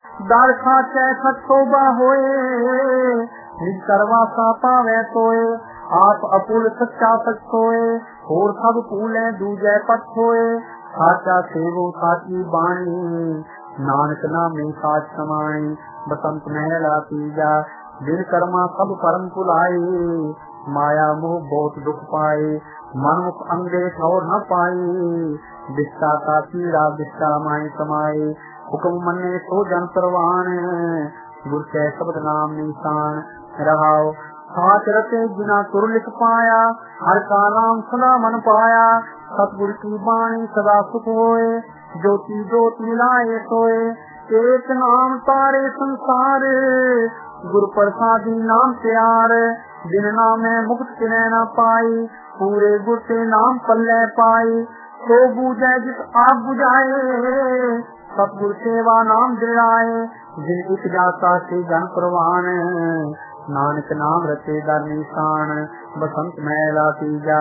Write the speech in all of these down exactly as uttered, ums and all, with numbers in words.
दर खाचै सत शोभा होए, निज करवा सा पावै सोए, आप अपुल सच्चा सच सोए, होर सब फूले दूजै पथ होए, साचा सेवो साची बाणी, नानक नामे साच समाई, बसंत महला तीजा, दिन कर्मा सब परम भुलाए, माया मोह बहुत दुख पाए, मनमुख अंगे ठौर न पाई, बिस्ता का पीड़ा बिस्ता माई समाए, हुक्म मन्ने सो जन परवान, गुर कै शब्द नाम निशान रहाओ, साच रते जिना सुर लिख पाया, हर का नाम सदा मन पाया, सतगुर की बाणी सदा सुख होए, ज्योति ज्योति मिलाए सोए, एक नाम तारे संसार, गुर प्रसादी नाम प्यार, जिन नामे मुक्त किने न पाई, पूरे गुर के नाम पल्ले पाई, सो बूझे जिस आप बुझाए, सतगुर सेवा नाम दिलाए, जिन एक जाता से जन प्रवान, नानक नाम रचे दर निशान, बसंत महला तीजा,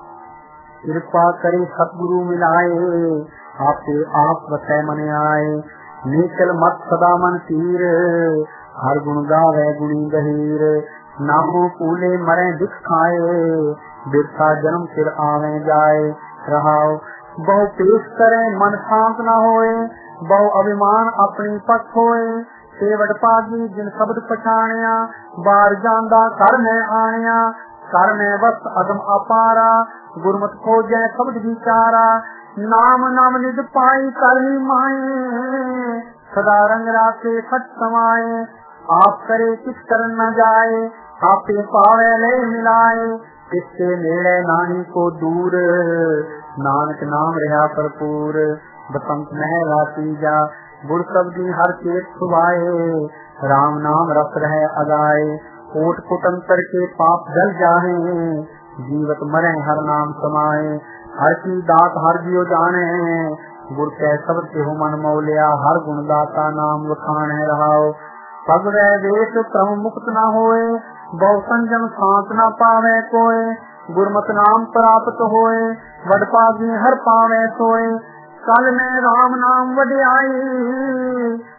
कृपा करे सतगुरु मिलाए, आपे आप वसै मन आए, निकल मत सदा मन तीर, हर गुण गावे गुणी गहीर, नामो कूले मरे दुख खाए, बिरथा जन्म फिर आवे जाए, रहाओ बहु पेश करे मन शांत न होए, बहु अभिमान अपनी पक्ष होए, सेवट पागी जिन शब्द पछाणिया, बार जांदा कर मैं आनिया, कर मैं वस्त अदम अपारा, गुरमत खोजै शब्द विचारा, नाम नाम निज पाई करनी माए, सदा रंग राखे सच समाए, आप करे किस कर न जाए, आपे पावे ले मिलाए, किसके नेड़े नानी को दूर, नानक नाम रहा भरपूर, बसंत महला तीजा, गुर शब्दी हर चेत सुभाए, राम नाम रस रहे अगाए, कोट कुटंतर के पाप जल जाए, जीवत मरे हर नाम समाए, हर की दात हर जियो जाने, गुर कै शब्द के हो मन मौलिया, हर गुण दाता नाम वखान है रहाओ, पग वै वेश क्रम मुक्त न होए, बहु संजम शांत न पावे कोय, गुरमत नाम प्राप्त होए, वड पागी हर पावे सोए, कल में राम नाम वड्याई,